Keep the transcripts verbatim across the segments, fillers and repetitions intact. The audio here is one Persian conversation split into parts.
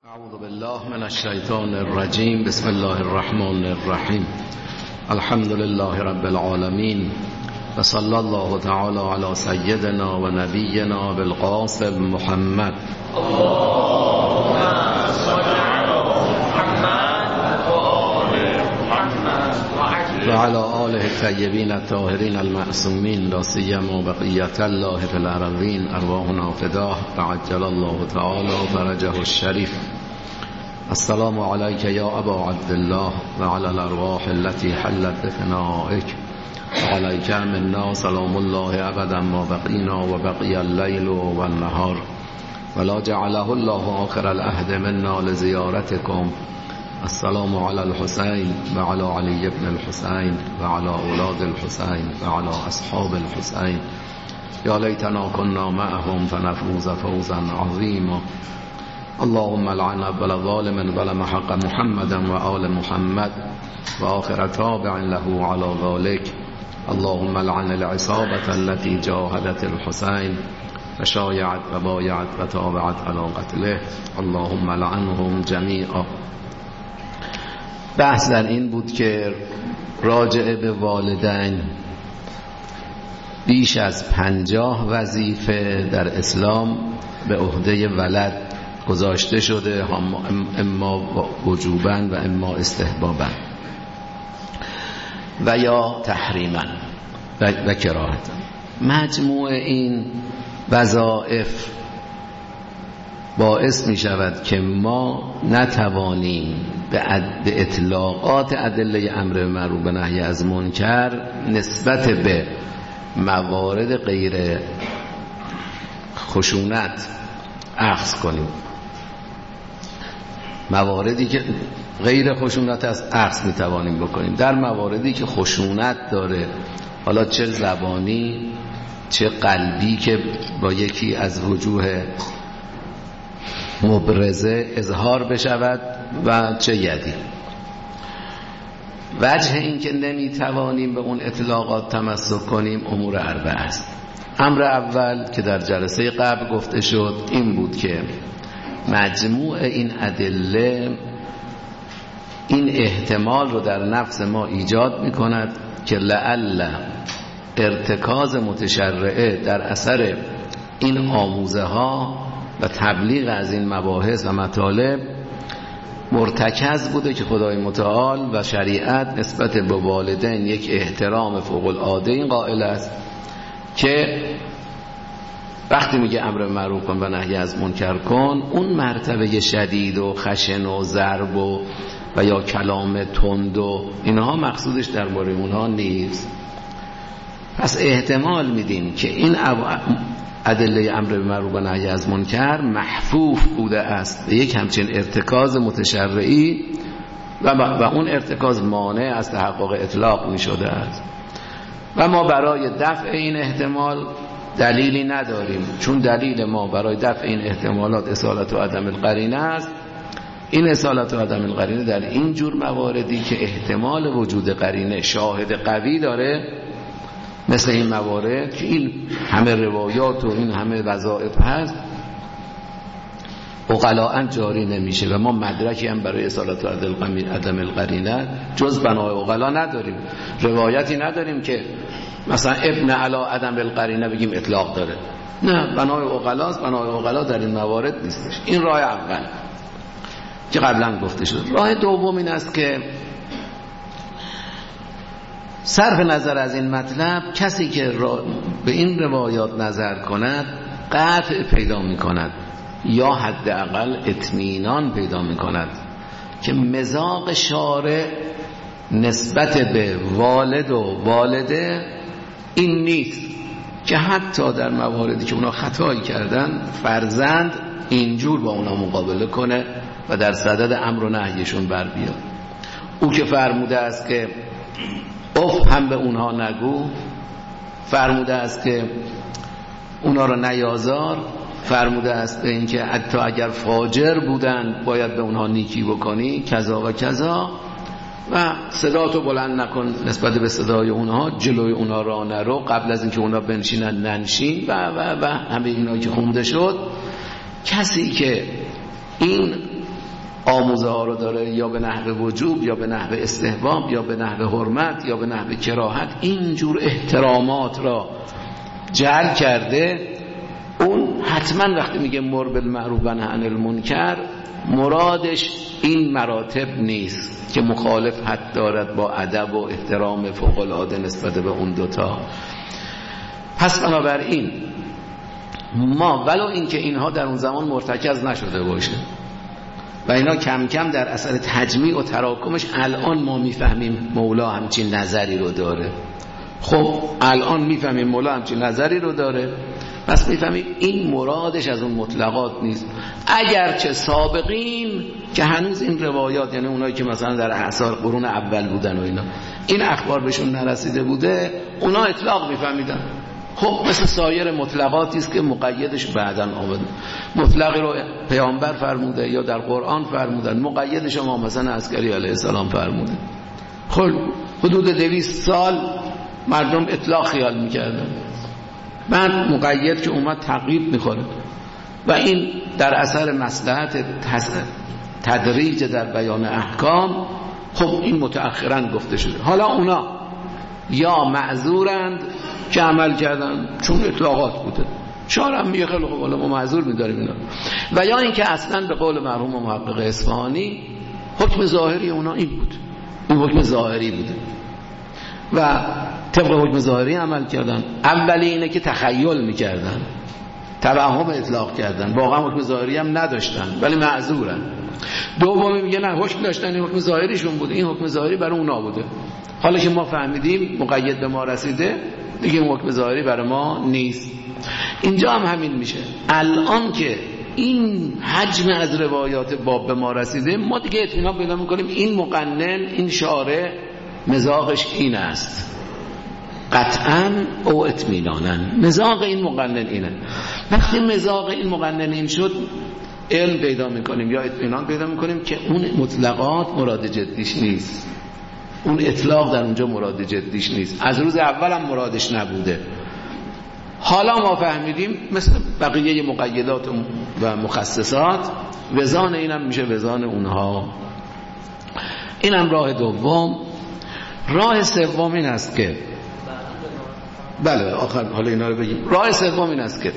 اعوذ بالله من الشیطان الرجیم. بسم الله الرحمن الرحیم. الحمد لله رب العالمین و صلی الله تعالی علی سیدنا و نبینا بالقاسم محمد و علی آله الطیبین الطاهرین المعصومین لا سیما بقیة الله فی الارضین ارواحنا فداه تعجل الله تعالی فرجه الشریف. السلام علیک یا ابا عبدالله و علی الارواح التي حلت بفنائک و علیک منا سلام الله ابدا ما بقینا و بقی اللیل و النهار ولا جعله الله آخر العهد منا لزیارتکم. السلام علی الحسین و علی علی ابن الحسین و علی اولاد الحسین و علی اصحاب الحسین. یا لیتنا كنا معهم فنفوز فوزا عظیما. اللهم لعن اول ظالم ظلم حق محمد و آل محمد و آخر تابع له على ذلك. اللهم لعن العصابة التي جاهدت الحسين فشايعت و بایعت و تابعت على قتله. اللهم لعنهم جميعا. بحث در این بود که راجع به والدین بیش از پنجاه وظیفه در اسلام به عهده ولد گذاشته شده، اما وجوباً و اما استحباباً و یا تحریماً و, و کراهتاً. مجموع این وظایف باعث می شود که ما نتوانیم به, به اطلاقات ادله امر معروف و نهی از منکر نسبت به موارد غیر خشونت اخذ کنیم. مواردی که غیر خشونت است اخذ می توانیم بکنیم. در مواردی که خشونت داره، حالا چه زبانی چه قلبی که با یکی از وجوه مبرزه اظهار بشود و چه یدی. وجه این که نمی توانیم به اون اطلاقات تمسک کنیم امور اربعه است. امر اول که در جلسه قبل گفته شد این بود که مجموع این ادله این احتمال رو در نفس ما ایجاد می کند که لعل ارتکاز متشرعه در اثر این آموزه ها و تبلیغ از این مباحث و مطالب مرتکز بوده که خدای متعال و شریعت نسبت به والدین یک احترام فوق العاده این قائل است که وقتی میگه امر معروف کن و نهی از منکر کن، اون مرتبه شدید و خشن و ضرب و و یا کلام تند و اینها مقصودش درباره اونها نیست. پس احتمال میدیم که این ادله امر معروف و نهی از منکر محفوف بوده است یک همچین ارتکاز متشرعی و, و اون ارتکاز مانع از تحقق اطلاق می شده است و ما برای دفع این احتمال دلیلی نداریم، چون دلیل ما برای دفع این احتمالات اصالت و عدم القرینه است. این اصالت و عدم القرینه در این جور مواردی که احتمال وجود قرینه شاهد قوی داره، مثل این موارد که این همه روایات و این همه وظایف هست، عقلاء جاری نمیشه و ما مدرکی هم برای اصالت و عدم القرینه جز بنای عقلا نداریم. روایتی نداریم که مثلا ابن علا عدم القرینه بگیم اطلاق داره. نه، بنای عقلاست. بنای عقلا در این موارد نیستش. این راه اول که قبلا گفته شد. راه دوم این است که صرف نظر از این مطلب کسی که به این روایات نظر کند قطع پیدا می کند یا حداقل اطمینان پیدا می کند که مذاق شارع نسبت به والد و والده این نیست که حتی در مواردی که اونا خطایی کردن فرزند اینجور با اونا مقابله کنه و در صدد امر و نهیشون بر بیاد. او که فرموده است که اف هم به اونها نگو، فرموده است که اونها را نیازار، فرموده است به اینکه حتی اگر فاجر بودن باید به اونها نیکی بکنی، کذا و کذا، و صداتو بلند نکن نسبت به صدای اونها، جلوی اونها را نرو، قبل از اینکه اونها بنشینن ننشین و و و همه اینا که خونده شد. کسی که این آموزه ها رو داره یا به نحو وجوب یا به نحو استحباب یا به نحو حرمت یا به نحو کراهت اینجور احترامات را جعل کرده، اون حتما وقتی میگه مر بالمعروف و نهی عن المنکر مرادش این مراتب نیست که مخالف حد دارد با ادب و احترام فوق العاده نسبت به اون دوتا. پس بنابراین ما ولو اینکه اینها در اون زمان مرتکز نشده باشه و اینا کم کم در اثر تجمیع و تراکمش الان ما میفهمیم مولا همچین نظری رو داره. خب الان میفهمیم مولا همچین نظری رو داره، پس میفهمیم این مرادش از اون مطلقات نیست. اگرچه سابقین که هنوز این روایات، یعنی اونایی که مثلا در اعصار قرون اول بودن و اینا، این اخبار بهشون نرسیده بوده، اونا اطلاق میفهمیدن. خب مثل سایر مطلقاتی است که مقیدش بعداً آمده. مطلقی رو پیامبر فرموده یا در قرآن فرمودن، مقیدش ما مثلا عسکری علیه السلام فرموده. خب حدود دویست سال مردم اطلاق خیال میکردن، بعد مقید که اومد تعقیب میکنه و این در اثر مصلحت تدریج در بیان احکام، خب این متأخرا گفته شده. حالا اونا یا معذورند که عمل کردن چون اطلاقات بوده، شارم میگه خیلی خوب ما معذور می‌داریم اینا، و یا اینکه اصلا به قول مرحوم محقق اصفهانی حکم ظاهری اونا این بود، این حکم ظاهری بوده و طبق حکم ظاهری عمل کردن. اولی اینه که تخیل میکردن، توهم اطلاق کردن، واقعا حکم ظاهری هم نداشتن ولی معذورن. دومی میگه نه حکم داشتن، این حکم ظاهریشون بوده، این حکم ظاهری برای اونا بوده. حالا که ما فهمیدیم مقید به ما رسیده دیگه حکم ظاهری برای ما نیست. اینجا هم همین میشه. الان که این حجم از روایات باب به ما رسیده، ما دیگه اطمینان پیدا میکنیم این مقنن، این شارع مزاقش این است، قطعا او اطمینانن مزاق این مقنن اینه. وقتی مزاق این مقنن این شد، علم پیدا میکنیم یا اطمینان پیدا میکنیم که اون مطلقات مراد جدیش نیست، اون اطلاق در اونجا مراد جدیش نیست، از روز اول هم مرادش نبوده. حالا ما فهمیدیم مثل بقیه مقیدات و مخصصات وزان اینم میشه وزان اونها. اینم راه دوم. راه سوم این است که بله آخر حالا اینا رو بگیم. راه سوم این است که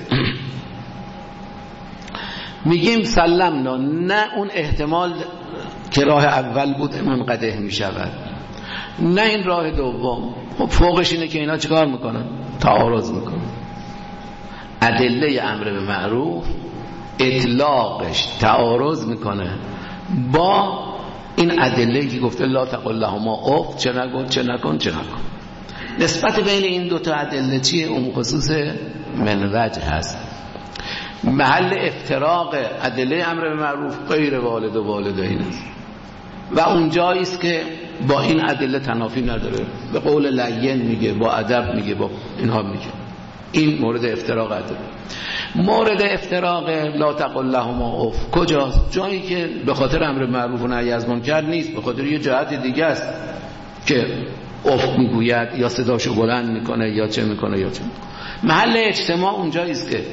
میگیم سلمنا، نه اون احتمال که راه اول بود منقطع میشود، نه این راه دوم. خب فوقش اینه که اینا چیکار میکنن؟ تعارض میکنن. ادله امر به معروف اطلاقش تعارض میکنه با این ادله که گفته لا تقل لهما اف، چه نگو چه نکن چه نکن. نسبت بین این دوتا ادله چیه؟ اون خصوص من وجه هست. محل افتراق ادله امر به معروف غیر والد و والدین است و اونجایی است که با این ادله تنافی نداره. به قول لین میگه، با ادب میگه، با اینها میگه. این مورد افتراق ادله. مورد افتراق لا تقل لهما اف کجاست؟ جایی که به خاطر امر معروف و نهی از منکر نیست، به خاطر یه جهت دیگه است که اف میگوید یا صداشو بلند میکنه یا چه میکنه یا چه میکنه. محل اجتماع اونجایی است که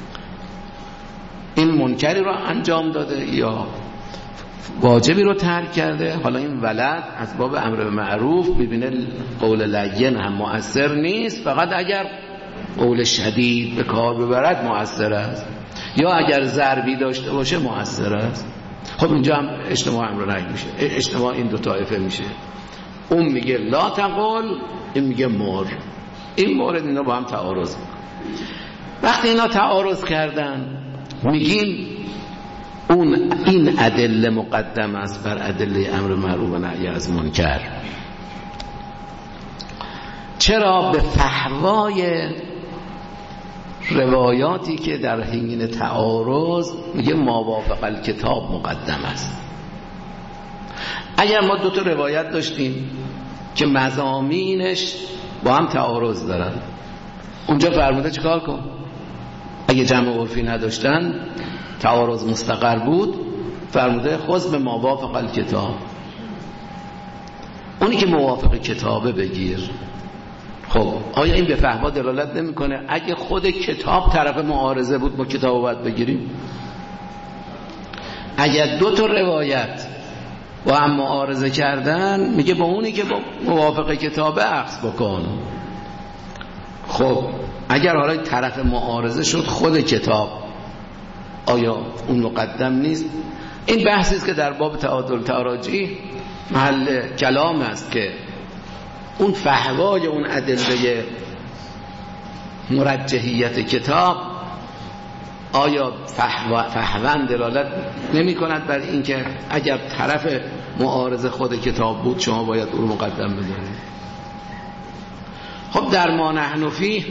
این منکری رو انجام داده یا واجبی رو ترک کرده. حالا این ولد از باب امر به معروف ببینه قول لین هم مؤثر نیست، فقط اگر قول شدید به کار ببرد مؤثر است، یا اگر ضربی داشته باشه مؤثر است. خب اینجا هم اجتماع امر نهی میشه، اجتماع این دو طایفه میشه. اون میگه لا تقل، این میگه مر. این مورد اینا با هم تعارض میکنن. وقتی اینا تعارض کردن میگیم اون این ادله مقدم است بر ادله امر معروف و نهی از منکر. چرا؟ به فحوای روایاتی که در حین تعارض میگه ماوافق الکتاب مقدم است. اگر ما دو تا روایت داشتیم که مضامینش با هم تعارض دارن، اونجا فرموده چیکار کن؟ اگه جمع عرفی نداشتن، تعارض مستقر بود، فرموده خذ به ماوافق الکتاب، اونی که موافق کتابه بگیر. خب آیا این به فحوا دلالت نمیکنه اگه خود کتاب طرف معارضه بود ما کتابو باید بگیریم؟ اگر دو تا روایت با هم معارضه کردن میگه با اونی که با موافق کتابه اخذ بکن. خب اگر حالا طرف معارضه شد خود کتاب، آیا اون مقدم نیست؟ این بحثی است که در باب تعادل تراجیح محل کلام است که اون فحوای اون ادله مرجحیت کتاب آیا فحوان دلالت نمی کند بر این که اگر طرف معارض خود کتاب بود شما باید اون مقدم بدارید؟ خب در ما نحن فیه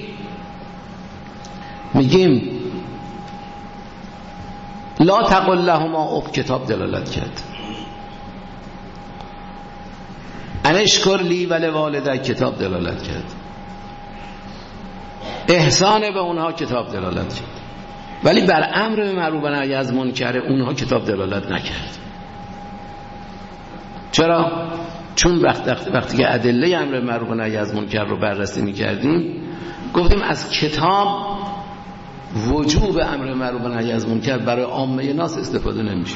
میگیم لا تقل لهما اف، کتاب دلالت کرد. انشکر لی ولی والده، کتاب دلالت کرد. احسان به اونها کتاب دلالت کرد. ولی بر امر به معروف و نهی از منکر اونها کتاب دلالت نکرد. چرا؟ چون وقتی وقتی که ادله امر به معروف و نهی از منکر رو بررسی می‌کردیم گفتیم از کتاب وجوب امر به معروف و نهی از منکر برای عامه ناس استفاده نمیشه.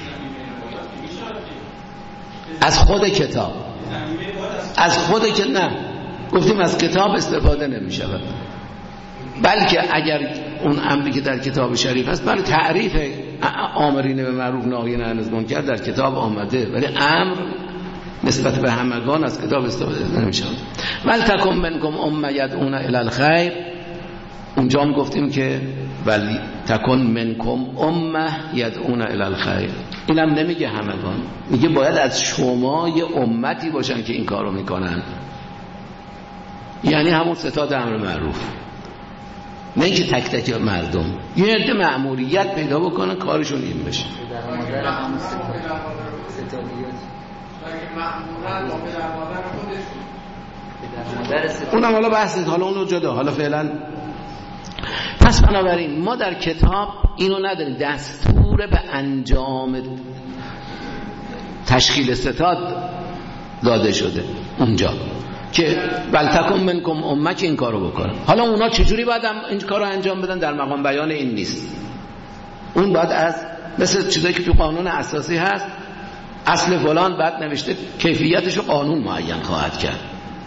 از خود کتاب از خود که نه گفتیم از کتاب استفاده نمیشه، بلکه اگر اون امری که در کتاب شریف است برای تعریف آمرین به معروف ناهیین عن المنکر در کتاب آمده، ولی امر نسبت به همگان از کتاب استفاده نمیشه. ول تکن منکم امه یدعون الی الخیر، اونجا هم گفتیم که ولی تکن منکم امه یدعون الی الخیر، اینم نمیگه همگان، میگه باید از شما یه امتی باشن که این کارو میکنن، یعنی همون ستاد امر معروف، نه اینکه تک تک مردم یه عده مأموریت پیدا بکنن کارشون این بشه. اونم حالا بحث حالا اونو جدا، حالا فعلا پس بنابراین ما در کتاب اینو نداریم، دستور به انجام تشکیل ستاد داده شده اونجا که بلتکم منکم امه که این کارو بکنن. حالا اونا چجوری باید این کارو انجام بدن در مقام بیان این نیست، اون باید از مثل چیزایی که تو قانون اساسی هست اصل فلان بعد نوشته کیفیتشو قانون معین خواهد کرد،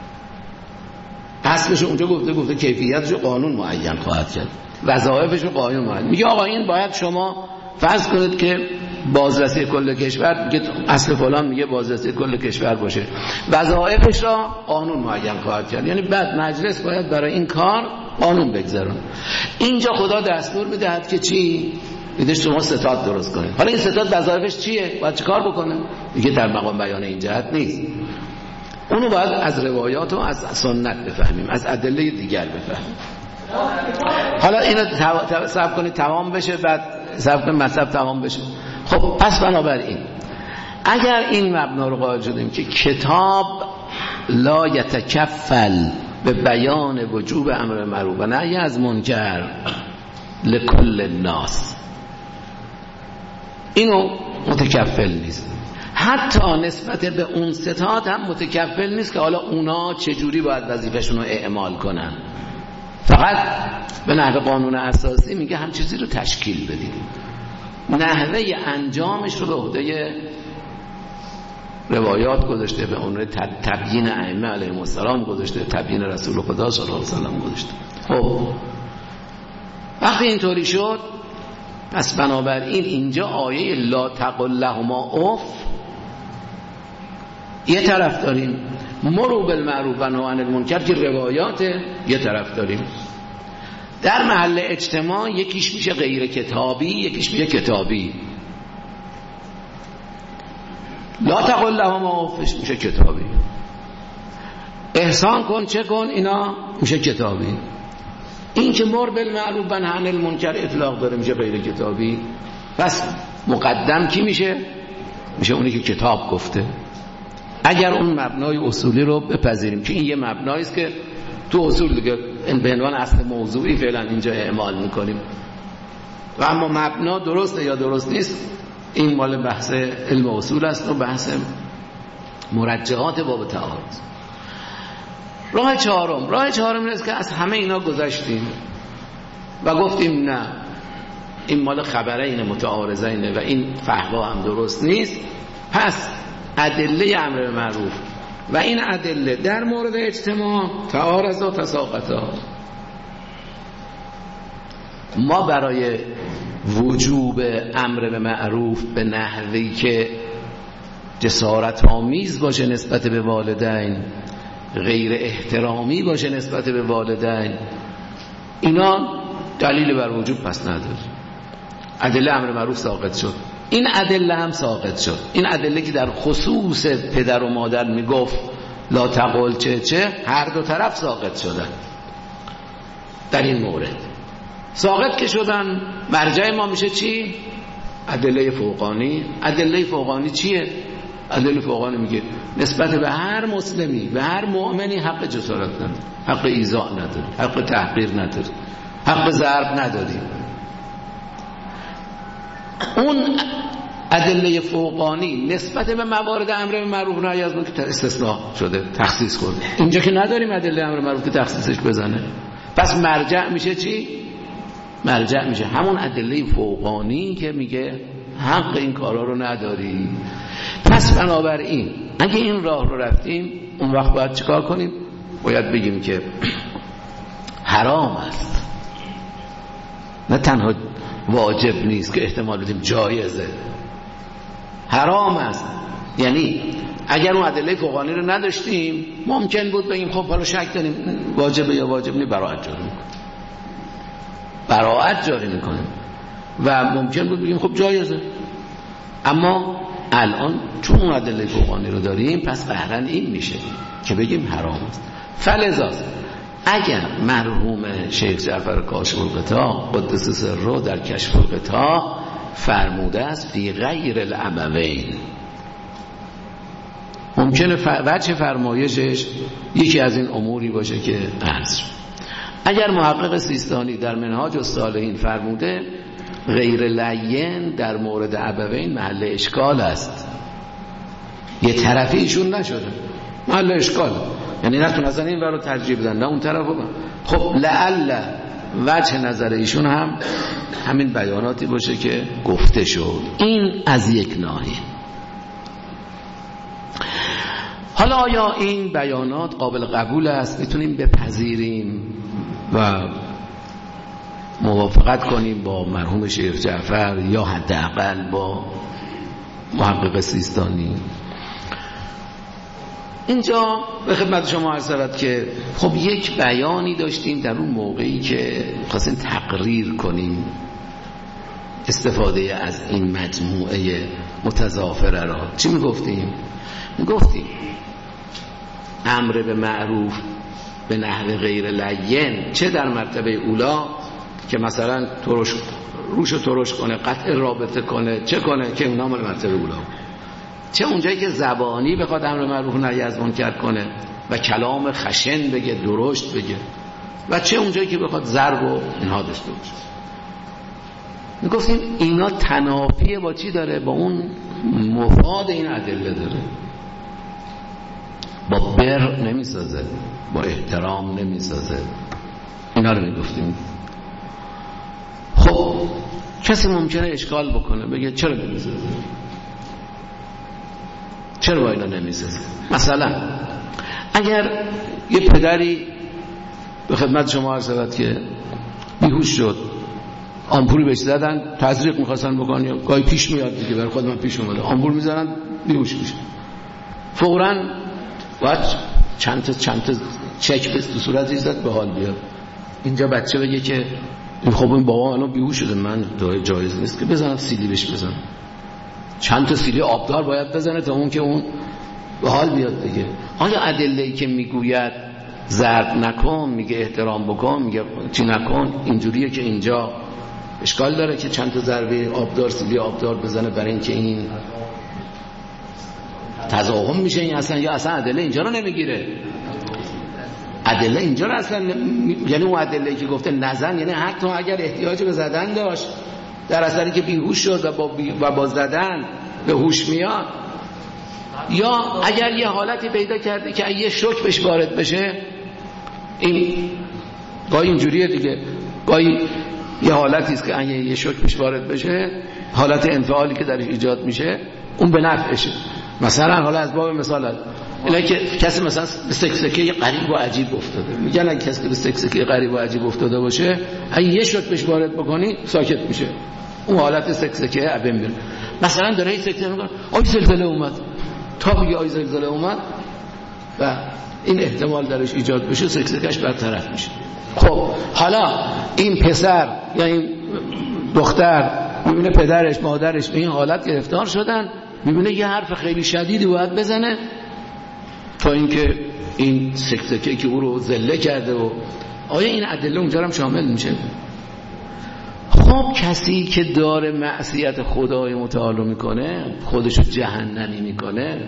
اصلشو اونجا گفته گفته کیفیتشو قانون معین خواهد کرد، وظایفشو قانون معین. میگه آقا این باید شما فرض کنید که بازرسی کل کشور، میگه اصل فلان میگه بازرسی کل کشور باشه، وظایفش را قانون معین خواهد کرد، یعنی بعد مجلس باید برای این کار قانون بگذارن. اینجا خدا دستور میدهد که چی؟ میگه شما ستاد درست کنید. حالا این ستاد وظایفش چیه؟ باید چه کار بکنه؟ میگه در مقام بیان این جهت نیست، اونو باید از روایات و از سنت بفهمیم، از ادله دیگر بفهمیم. حالا اینو صبر کنید تمام بشه، بعد صبر کنید مطلب تمام بشه. خب پس بنابراین اگر این مبنا رو قائل شدیم که کتاب لا یتکفل به بیان وجوب امر معروف و نهی از منکر لکل الناس، اینو متکفل نیست، حتی نسبت به اون ستاد هم متکفل نیست که حالا اونا چجوری باید وظیفه‌شون رو اعمال کنن، فقط به نحو قانون اساسی میگه هم چیزی رو تشکیل بدید، نحوه انجامش رو به عهده روایات گذاشته، به اون تبیین ائمه علیهم السلام گذاشته، تبیین رسول خدا صلی الله علیه و سلم گذاشته. خب وقتی اینطوری شد پس بنابراین اینجا آیه لا تقل لهما اف یه طرف داریم، مرو بالمعروف و نهی عن المنکر که روایات یه طرف داریم، در محل اجتماع یکیش میشه غیر کتابی یکیش میشه کتابی. لا تقل لهما اف میشه کتابی، احسان کن چه کن اینا میشه کتابی، این که مر بالمعروف و نهی عن المنکر اطلاق داره میشه غیر کتابی. پس مقدم کی میشه؟ میشه اونی که کتاب گفته، اگر اون مبنای اصولی رو بپذیریم که این یه مبنایی است که تو اصول دیگه به عنوان اصل موضوعی فعلا اینجا اعمال میکنیم، و اما مبنا درسته یا درست نیست این مال بحث علم اصول است و بحث مرجحات باب تعارض. راه چهارم راه چهارم این است که از همه اینا گذشتیم و گفتیم نه، این مال خبرین متعارضینه و این فحوا هم درست نیست، پس ادله امر به معروف و این ادله در مورد اجتماع تعارض و تساقطا. ما برای وجوب امر به معروف به نحوی که جسارت آمیز باشه نسبت به والدین، غیر احترامی باشه نسبت به والدین، اینا دلیل بر وجوب پس نداره. ادله امر معروف ساقط شد، این ادله هم ساقط شد. این ادله که در خصوص پدر و مادر میگفت لا تقل چه چه، هر دو طرف ساقط شدن. در این مورد ساقط که شدن، مرجع ما میشه چی؟ ادله فوقانی. ادله فوقانی چیه؟ ادله فوقانی میگه نسبت به هر مسلمی، به هر مؤمنی حق جسارت نداری، حق ایذاء نداری، حق تحقیر نداری، حق ضرب نداری. اون ادله فوقانی نسبت به موارد امر به معروف و نهی از منکر که استثناء شده، تخصیص کرده. اینجا که نداریم ادله امر به معروف که تخصیصش بزنه، پس مرجع میشه چی؟ مرجع میشه همون ادله فوقانی که میگه حق این کارا رو نداری. پس بنابراین اگه این راه رو رفتیم، اون وقت باید چیکار کنیم؟ باید بگیم که حرام است، نه تنها واجب نیست که احتمال بدیم جایزه، حرام است. یعنی اگر اون ادله فوقانی رو نداشتیم ممکن بود بگیم خب حالا شک داریم واجبه یا واجب نیست، براءت جاری میکنیم، براءت جاری میکنیم و ممکن بود بگیم خب جایزه. اما الان چون اون ادله فوقانی رو داریم، پس قهرن این میشه که بگیم حرام است. فلذا اگر مرحوم شیخ جعفر کاشف الغطا قدس سره در کشف الغطا فرموده است فی غیر الابوین، ممکنه وجه فرمایشش یکی از این اموری باشه که عرض. اگر محقق سیستانی در منهاج الصالحین فرموده غیر لین در مورد ابوین محل اشکال است، یه طرفی ایشون نشده، محل اشکال، یعنی نتون اصلا این برای ترجیح بدن نه اون طرف رو. خب لعل وجه نظر ایشون هم همین بیاناتی باشه که گفته شد. این از یک ناحیه. حالا آیا این بیانات قابل قبول است؟ میتونیم بپذیریم و موافقت کنیم با مرحوم شیخ جعفر یا حداقل با محقق سیستانی؟ اینجا به خدمت شما عرض شود که خب یک بیانی داشتیم در اون موقعی که خواستیم تقریر کنیم استفاده از این مجموعه متضافره را. چی میگفتیم؟ میگفتیم امر به معروف به نحو غیر لین، چه در مرتبه اولا که مثلا ترش روشو ترش کنه، قطع رابطه کنه، چه کنه که اونا مال مرتبه اولا، چه اونجایی که زبانی بخواد امر معروف نهی از منکر کنه و کلام خشن بگه، درشت بگه، و چه اونجایی که بخواد ضرب و اینها داشته باشه. میگفتیم اینا تنافی با چی داره؟ با اون مفاد این ادله داره. با بر نمیسازه، با احترام نمیسازه. اینا رو میگفتیم. خب کسی ممکنه اشکال بکنه، بگه چرا نمیسازه؟ چرا با اینا نمیسازه؟ مثلا اگر یه پدری به خدمت شما عرض شود که بیهوش شد، آمپولی بهش زدن، تزریق میخواستن بکنن، یا گاهی پیش میاد دیگه، برای خود من پیش اومده، آمپول میزنن بیهوش میشه، فوراً باید چند تا چند تا چک به صورتش زد به حال بیاد. اینجا بچه بگه که خب این بابا الان بیهوش شده، من جایز نیست که بزنم سیلی بهش بزنم، چند تا سیلی آبدار باید بزنه تا اون که اون به حال بیاد دیگه. آیا ادله‌ای که میگوید ضرب نکن، میگه احترام بکن، میگه چی نکن، اینجوریه که اینجا اشکال داره که چند تا ضربه آبدار سیلی آبدار بزنه برای اینکه این تضاهم میشه؟ این اصلا یا اصلا ادله اینجا رو نمیگیره، ادله اینجا رو اصلا یعنی اون ادله‌ای که گفته نزن، یعنی حتی اگر احتیاج به زدن داشت در اثری که بیهوش شد و با, بی و با زدن به هوش میاد، یا اگر یه حالتی پیدا کرده که یه شوک بهش وارد بشه، این گاهی اینجوریه دیگه، گاهی یه حالتی است که اگه یه شوک پیش وارد بشه، حالت انفعالی که درش ایجاد میشه اون به نفعشه. مثلا حالا از باب مثال هست اینه که کسی مثلا به سکسکه غریب و عجیب افتاده، میگن اگه کسی به سکسکه غریب و عجیب افتاده باشه اگه یه شوک پیش وارد بکنی ساکت میشه، اون حالت سکسکه ابن میره. مثلا داره این سکته میکنه آی زلزله اومد، تا میگه آی زلزله اومد و این احتمال درش ایجاد بشه سکسکش برطرف میشه. خب حالا این پسر یا این دختر میبینه پدرش مادرش به این حالت گرفتار شدن، میبینه یه حرف خیلی شدیدی باید بزنه تا اینکه این سکسکه که او رو ذله کرده. و آیا این ادله اونجا هم شامل میشه؟ خب کسی که داره معصیت خدای متعال میکنه، خودشو جهنمی میکنه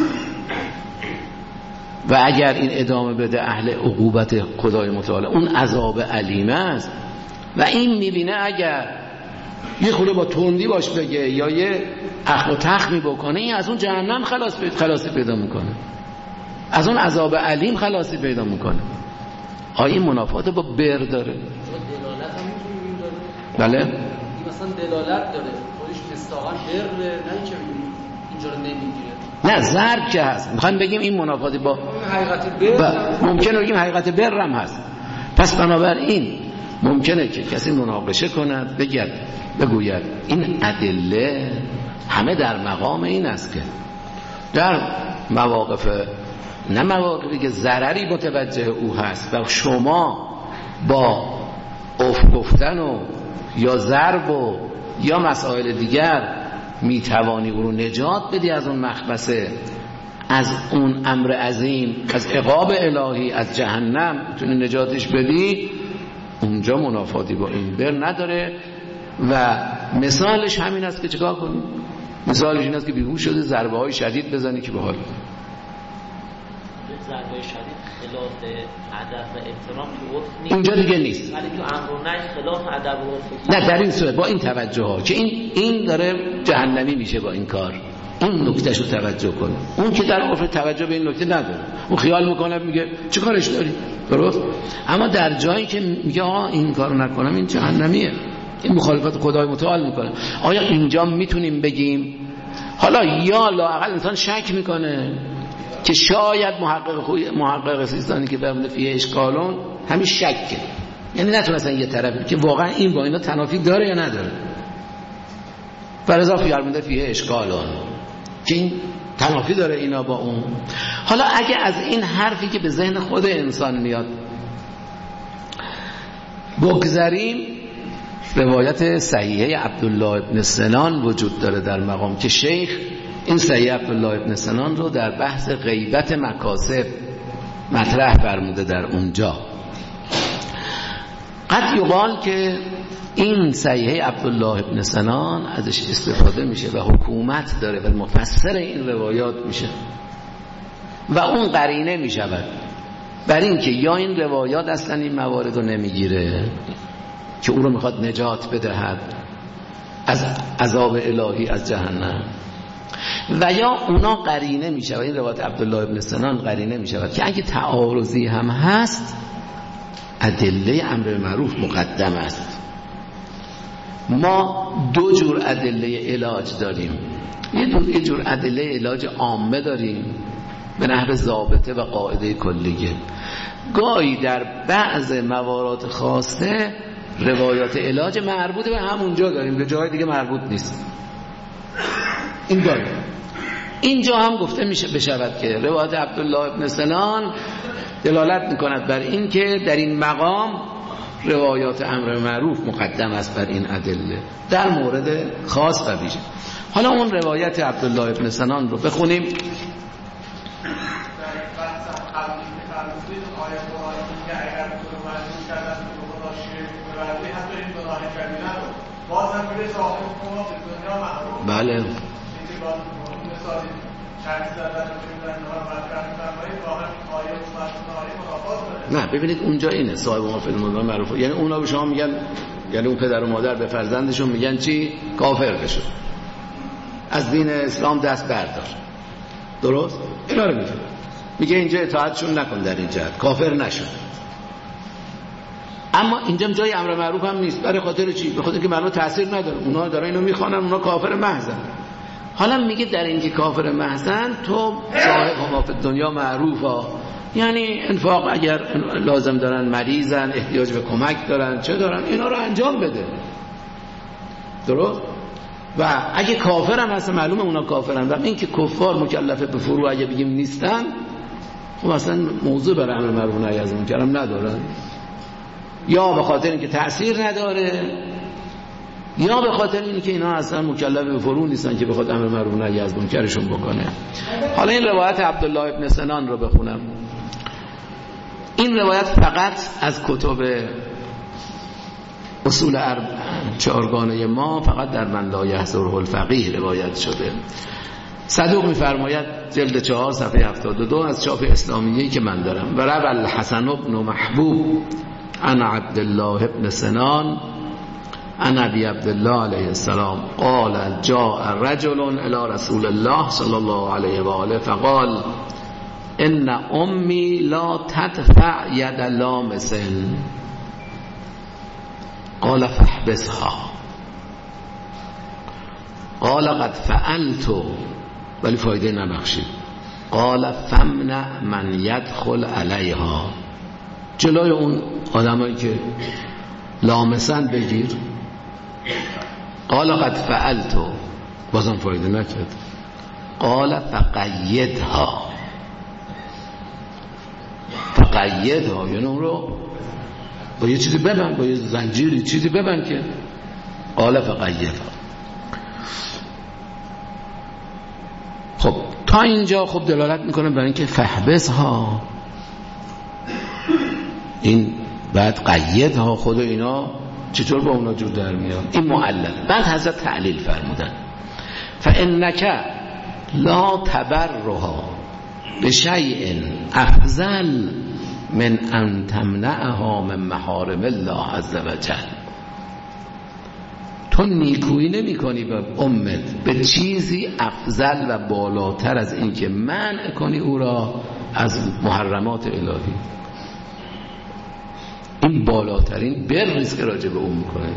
و اگر این ادامه بده اهل عقوبت خدای متعال، اون عذاب علیم است. و این میبینه اگر یه خورده با تندی باش بگه یا یه اخم و تخمی بکنه، این از اون جهنم خلاص پید خلاصی پیدا میکنه، از اون عذاب علیم خلاصی پیدا میکنه. آیا این منافات با بر داره؟ دلالت هم میتونیم داره؟ بله این مثلا دلالت داره، خودش مستاقا بر نه چه اینجا رو نمیگیره. نه ضرب که هست، میخوایم بگیم این منافاتی با حقیقت بر، ممکنه بگیم حقیقت بر هم هست. پس بنابراین ممکنه که کسی مناقشه کند بگید بگوید این ادله همه در مقام این است که در مواقف نه مواقفی که ضرری متوجه او هست و شما با اف گفتن و یا ضرب و یا مسائل دیگر میتوانی او رو نجات بدی از اون مخبسه، از اون امر عظیم، از عقاب الهی، از جهنم میتونی نجاتش بدی، اونجا منافاتی با این بر نداره. و مثالش همین است که چیکار کنی؟ مثالش این است که بیهوش شده ضربه های شدید بزنی که به حال ضربه شدید خلاف ادب و احترام تو عرف نیست، اینجا دیگه نیست، ولی تو امر و نهی خلاف ادب و عرف. نه در این صورت با این توجه ها که این این داره جهنمی میشه با این کار، این نکتهشو توجه کن. اون که در عرف توجه به این نکته نداره، اون خیال میکنه میگه چه کارش داری، درست؟ اما در جایی که میگه آقا این کارو نکنم این جهنمیه، این مخالفت خدای متعال میکنه، آیا اینجا میتونیم بگیم حالا یا لااقل انسان شک میکنه که شاید محقق خوی محقق سیستانی که برمده فیه اشکالون همین شکه، یعنی نتونستن یه طرفی که واقعا این با اینا تنافی داره یا نداره، فرضا فرموده فیه اشکالون که این تنافی داره اینا با اون. حالا اگه از این حرفی که به ذهن خود انسان میاد بگذاریم، روایت صحیحه عبدالله ابن سنان وجود داره در مقام که شیخ این صحیح عبدالله ابن سنان رو در بحث غیبت مکاسب مطرح فرموده در اونجا. قد یقال که این صحیحه عبدالله ابن سنان ازش استفاده میشه و حکومت داره و مفسر این روایات میشه و اون قرینه میشود بر این که یا این روایات اصلا این موارد رو نمیگیره که او رو میخواد نجات بدهد از عذاب الهی از جهنم، و یا اونا قرینه میشود، این روایت عبدالله ابن سنان قرینه میشود که اگه تعارضی هم هست ادله امر معروف مقدم است. ما دو جور ادله علاج داریم، یه جور ادله علاج عامه داریم به نحو ضابطه و قاعده کلیه. گاهی در بعض موارد خاصه روایات علاج مربوط به همونجا داریم، به جای دیگه مربوط نیست. این داریم. اینجا هم گفته میشه بشود که روایت عبدالله ابن سنان دلالت میکند بر این که در این مقام روایات امر معروف مقدم است بر این ادله در مورد خاص و ویژه. حالا اون روایت عبدالله ابن سنان رو بخونیم. بله نه ببینید اونجا اینه صاحب موافق المنکر معروف، یعنی اونا به شما میگن، یعنی اون پدر و مادر به فرزندشون میگن چی؟ کافر بشو، از دین اسلام دست بردار، درست؟ اینا رو میگه میگه اینجا اطاعتشون نکن، در این جهت کافر نشو. اما اینجا جای امر معروف هم نیست. برای خاطر چی؟ به خاطر که معنا تاثیر نداره، اونا دارن اینو میخوانن، اونا کافر محضن. حالا میگه در اینکه کافر محضن تو صاحب ما فی دنیا معروفا، یعنی انفاق اگر لازم دارن، مریضن، احتیاج به کمک دارن، چه دارن، اینا رو انجام بده. درست؟ و اگه کافر هم هست معلومه اونا کافرن، و این که کفار مکلفه به فروع اگه بگیم نیستن، خب اصلا موضوع برای امر معروف و نهی از منکر هم ندارن، یا به خاطر اینکه تأثیر نداره، یا به خاطر اینکه اینا اصلا مکلف به فروع نیستن که بخواد امر معروف و نهی از منکرشون بکنه. حالا این روایت عبدالله ابن سنان رو بخونم. این روایت فقط از کتب اصول چهارگانه ما فقط در من لا یحضره الفقیه روایت شده. صدوق می‌فرماید جلد چهار صفحه هفتاد و دو از چاپ اسلامیه‌ای که من دارم، و روى الحسن بن محبوب عن عبدالله ابن سنان عن ابی عبدالله علیه السلام قال جاء رجل الى رسول الله صلی الله علیه و آله فقال ان امی لا تدفع ید لامس قال فاحبسها قال قد فعلت ولی فایده نبخشید قال فمنع من يدخل علیها، جلوی اون آدمایی که لامسن بگیر. قال قد فعلت، بازم فایده نکرد. قال فقیدها، فقیدها یعنی اون رو با یه چیزی ببند، با یه زنجیری چیزی ببند که قال فقیدها. خب تا اینجا خب دلالت میکنه برای اینکه فحبسها، این بعد قیدها، خود اینا چطور با اونا جور در میاد؟ این معلل. بعد حضرت تعلیل فرمودن فانک لا تبرها بشیء افضل من ان تمنعها من محارم الله عز وجل. تو نیکویی نمی کنی به امت به چیزی افضل و بالاتر از این که منع کنی او را از محرمات الهی. این بالاترین بریست که راجع به اون میکنه.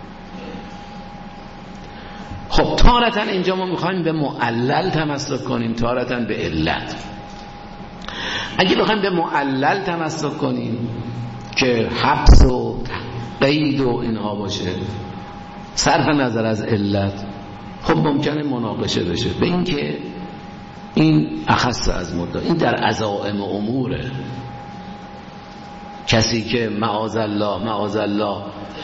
خب تارتا اینجا ما میخوایم به معلل تمسک کنیم، تارتا به علت. اگه بخوایم به معلل تمسک کنیم که حبس و قید و اینها باشه صرف نظر از علت، خب ممکنه مناقشه بشه به این که این اخص از مدعا، این در عزائم اموره. کسی که معاذالله معاذالله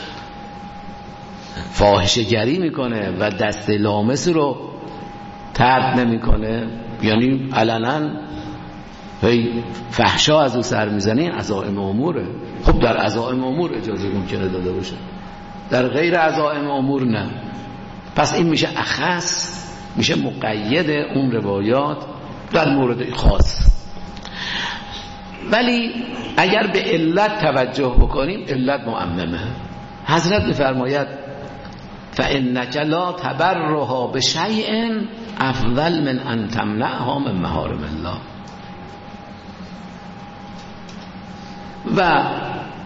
فاحشه گری میکنه و دست لامس رو ترک نمیکنه، یعنی علنا هی فحشا از او سر میزنه، این عزائم اموره. خب در عزائم امور اجازه ممکنه داده باشه، در غیر عزائم امور نه. پس این میشه اخص، میشه مقید اون روایات در مورد خاص. ولی اگر به علت توجه بکنیم علت معممه. حضرت میفرماید فانک لا تبرها بشیء افضل من ان تمنعها من محارم الله. و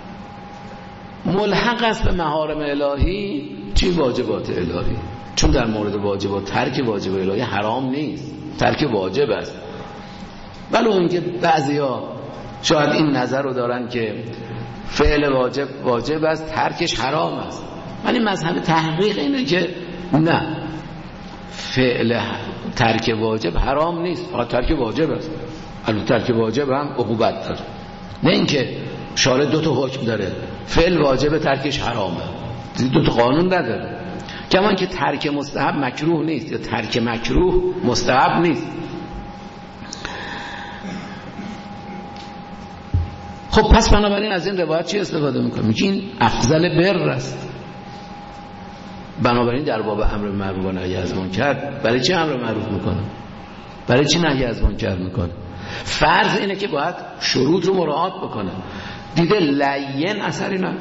ملحق است به محارم الهی چی؟ واجبات الهی. چون در مورد واجبات ترک واجب الهی حرام نیست، ترک واجب است. ولو اینکه بعضیا شاید این نظر رو دارن که فعل واجب واجب است، ترکش حرام است. ولی مذهب تحقیق اینه که نه، فعل ترک واجب حرام نیست، فقط ترک واجب است. البته ترک واجب هم عقوبت داره، نه اینکه شارع دو تا حکم داره، فعل واجب ترکش حرامه، دو تا قانون نداره. کمان که ترک مستحب مکروه نیست یا ترک مکروه مستحب نیست. خب پس بنابراین از این روایت چی استفاده میکنیم؟ میگه این افضل بر است. بنابراین در باب امر معروف و نهی از منکر برای چی امر معروف میکنه؟ برای چی نهی از منکر میکنه؟ فرض اینه که باید شروط رو مراعات بکنه. دیده لین اثری نداره.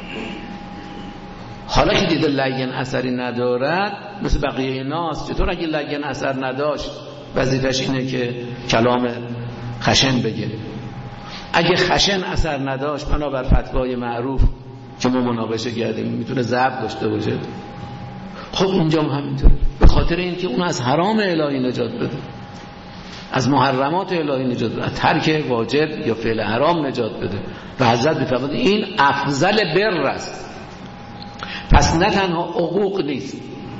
حالا که دیده لین اثری ندارد مثل بقیه ناس، چطور اگه لین اثر نداشت وظیفش اینه که کلام خشن بگه؟ اگه خشن اثر نداشت بنابر فتوای معروف که ما مناقشه کردیم میتونه ضعف داشته باشه. خب اونجا هم همینطوره، به خاطر اینکه اون از حرام الهی نجات بده، از محرمات الهی نجات بده، ترک واجب یا فعل حرام نجات بده. و حضرت میفرماد این افضل بر است. پس نه تنها حقوق نیست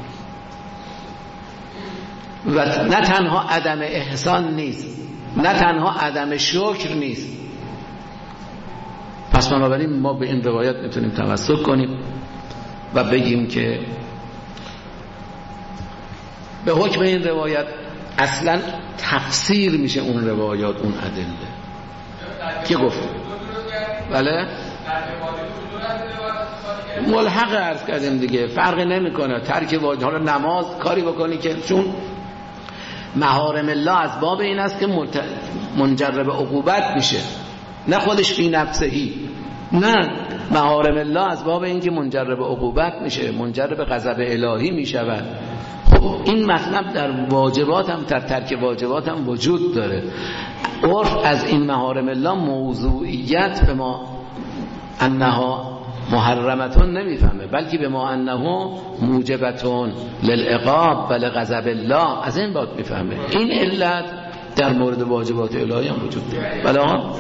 و نه تنها عدم احسان نیست، نه تنها عدم شکر نیست. پس بنابراین ما به این روایت میتونیم تمسک کنیم و بگیم که به حکم این روایت اصلا تفسیر میشه اون روایات، اون ادله که گفت. بله ملحق عرض کردیم دیگه، فرقی نمیکنه ترک واجب. حالا نماز کاری بکنی که چون محارم الله از باب این است که منجر به عقوبت میشه، نه خودش فی نفسهی، نه محارم الله از باب این که منجر به عقوبت میشه، منجر به غضب الهی میشود. خب این مطلب در واجبات هم، در ترک واجبات هم وجود داره. عرف از این محارم الله موضوعیت به ما انها محرمتون نمیفهمه، بلکه به ما انه موجبتون للعقاب و لغضب الله، از این باب میفهمه. این علت در مورد واجبات الهی هم وجود داره. بله ها؟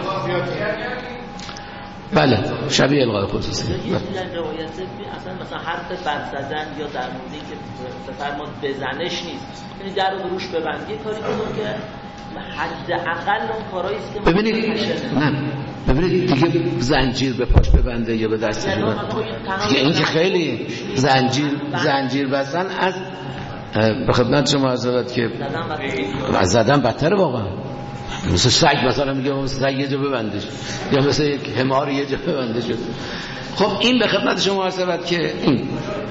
بله شبیه الغای خصوصی. در روایت اصلا مثلا حرف بد زدن یا در موردی که بفرماد بزنش نیست، یعنی در رو روش ببندی کاری کنون که حداقل اون کارهایی است که ببینید نه ببینید دیگه زنجیر به پاش ببنده یا به دستش ببنده دیگه، این که خیلی زنجیر زنجیر بستن از به خدمت شما عرض شود که از زدن بدتره واقعا. مثل سگ مثلا میگه مثل سگ یه جا ببندش، یا مثل یک حمار یه جا ببندش. خب این به خدمت شما عرض شود که این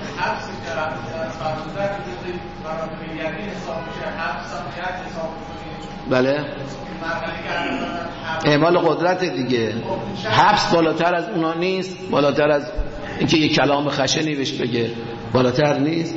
بله اعمال قدرت دیگه. حبس بالاتر از اونا نیست، بالاتر از اینکه یک کلام خشنی بهش بگه بالاتر نیست.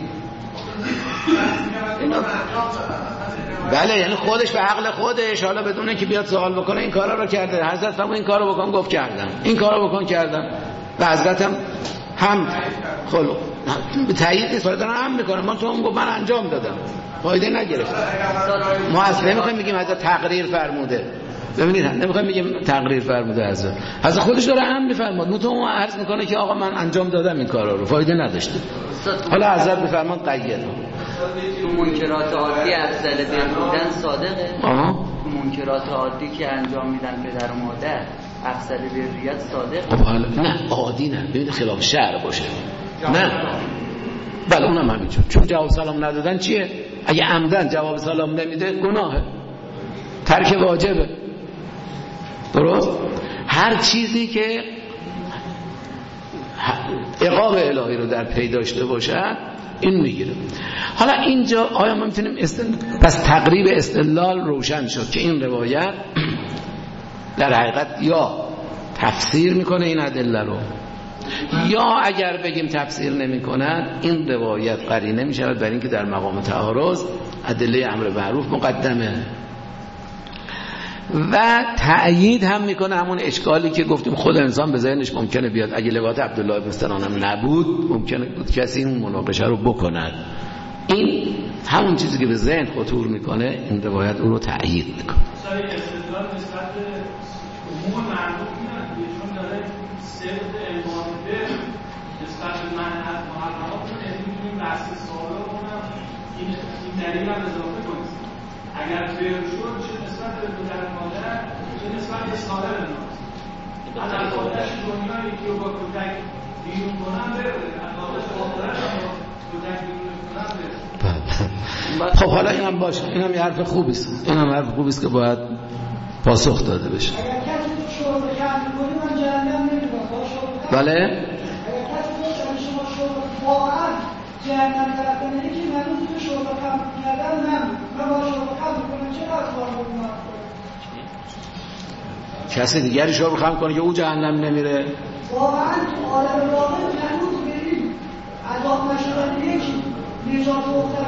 اینا بله یعنی خودش به عقل خودش، حالا بدون اینکه بیاد سوال بکنه این کارا رو کرده. حضرت فرمود این کارو بکن، گفت کردم، این کارو بکن کردم. و حضرت هم هم خلق به تایید نیست، ولی دارن هم میکنه. من تو هم گفت من انجام دادم، فایده نگرفت. ما اصلا نمیخوایم بگیم حضرت تقریر فرموده، ببینید نمیخوایم بگیم تقریر فرموده حضرت. حضرت خودش داره هم میفرماد، متون عرض میکنه که آقا من انجام دادم این کارا رو، فایده نداشته. حالا حضرت میفرماد قید. تو منکرات عادی افضل بر بودن صادقه. آها منکرات عادی که انجام میدن پدر و مادر افضل بریت صادق. خب حالا نه عادی نه، ببین خلاف شرع باشه. نه بله اونم همینجور، چون جواب سلام ندادن چیه؟ اگه عمدن جواب سلام نمیده گناهه، ترک واجبه. درست؟ هر چیزی که عقاب الهی رو در پی داشته باشد این میگیره. حالا اینجا آیا ما میتونیم استدلال، پس تقریب استدلال روشن شد که این روایت در حقیقت یا تفسیر میکنه این ادله رو، یا اگر بگیم تفسیر نمیکنه این روایت قرینه میشود برای اینکه در مقام تعارض ادله امر معروف مقدمه. و تأیید هم میکنه همون اشکالی که گفتیم خود انسان به ذهنش ممکنه بیاد، اگه لغات عبدالله بن سنان هم نبود ممکنه بود کسی این مناقشه رو بکند. این همون چیزی که به ذهن خطور میکنه این روایت اون رو تأیید میکنه. مثلا استدلال نسبت به عموم مردم میاد چون داره صدق ایمان به نسبت به من از محرمات میتونیم بحث سوال رو این این دلیل هم اضافه کنیم. اگر بر شد چه نسبت به پدر مادر چه نسبت به سایر ناس. از اخواتش دنیایی که با کودک بیرون کنن بره، اخواتش آخرش با کودک بیرون کنن بره. خب حالا اینم باشه، اینم یه حرف خوبیست، اینم حرف خوبیست که باید پاسخ داده بشه. اگر کسی شروع کرد کنی من جهنم نمیدونم باشه. بله؟ اگر کسی شما شروع واقعا جهنم طرف کنه یکی منو تو شروع کردن نمیدونم من با شروع کنم چقدر کار میکنم. کسی دیگری شروع خم کنه که او جهنم نمیره. واقعا تو عالم واقع جهنم بریم عذاب نشدن یکی نجات افتادن یکی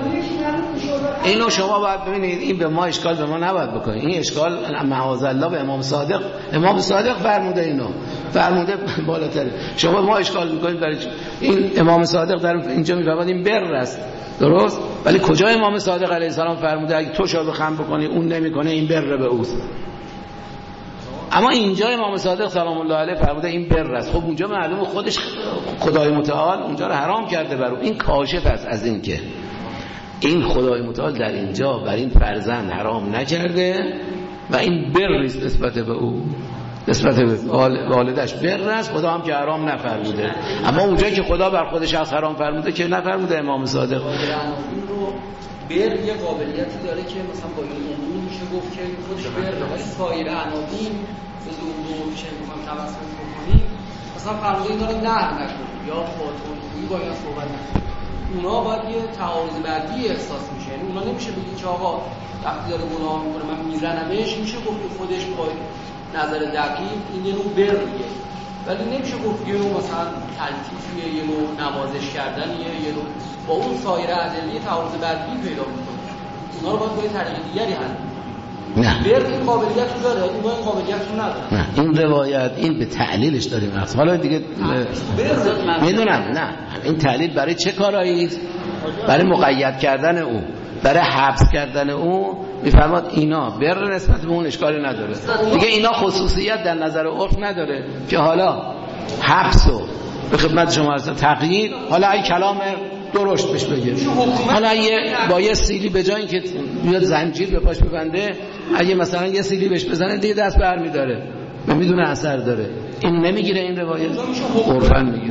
اینو شما باید ببینید، این به ما اشکال به ما نباید بکنید. این اشکال معاذالله به امام صادق، امام صادق فرموده اینو، فرموده بالاتره. شما ما اشکال میکنید برای این امام صادق در اینجا میفرماد این بر است، درست؟ ولی کجا امام صادق علیه السلام فرموده اگه تو شرب خمر بکنی اون نمیکنه این بر به اوست؟ اما اینجا امام صادق سلام الله علیه فرموده این بر است. خب اونجا معلومه خودش خدای متعال اونجا رو حرام کرده بر او. این کاشف است از این که این خدای متعال در اینجا بر این فرزند حرام نکرده و این بر است نسبت به او، نسبت به والدش بر است، خدا هم که حرام نفرموده. اما اونجا که خدا بر خودش از حرام فرموده که نفرموده امام صادق. بر یه قابلیتی داره که مثلا با این عموم میشه گفت که خودش بر، ولی سایر عناوین به زور میشه میگم توسط بکنی، مثلا فرموده داره نه نکن یا فاطمه با یا صحبت نکن، اونا باید یه تعارض بعدی احساس میشه. یعنی اونا نمیشه بگی که آقا وقتی داره گناه میکنه من میزنمش، میشه گفت که خودش با نظر دقیق این یه نوع بر میگه، ولی نمیشه گفت یه نوع مثلا تلطیفیه، یه نوع نوازش کردنیه، یه نوع با اون سایر ادله تعارض بعدی پیدا میکنه. اونا رو باید با یه طریق دیگری حل کنیم. نه بر این قابلیت رو داره، اونا این قابلیت رو نداره. نه این روایت این به تعلیلش داریم اصلا. حالا دیگه میدونم نه این تعلیل برای چه کارایی؟ برای مقید کردن او، برای حبس کردن او. میفرماد اینا بر نسبت به اون اشکالی نداره دیگه، اینا خصوصیت در نظر عرف نداره که حالا حبس و به خدمت شما هستم تغییر، حالا این کلام درشت بهش بگه، حالا یه با یه سیلی به جای اینکه بیاد زنجیر به پاش ببنده اگه مثلا یه سیلی بهش بزنه دیگه دست برمی داره و میدونه اثر داره. این نمیگیره این روایت، عرفاً میگیره.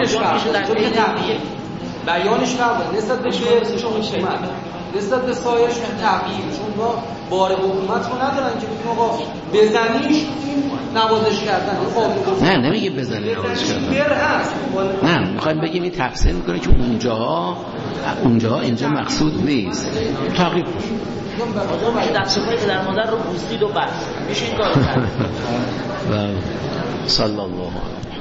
بیانش نبود نسبت به شعرش حکومت، نسبت به سایش تغییر، چون با بار حکومت رو ندارن که بگیم آقا بزنیش نوازش کردن. نه نمیگه بزنی نوازش کردن، نه میخوایم بگیم این تفسیر میکنه که اونجاها اونجاها اینجا مقصود نیست. تغییر میشه دستگاه پدر مادر رو بوسید و بس میشه این کار کرد. صلی الله علیه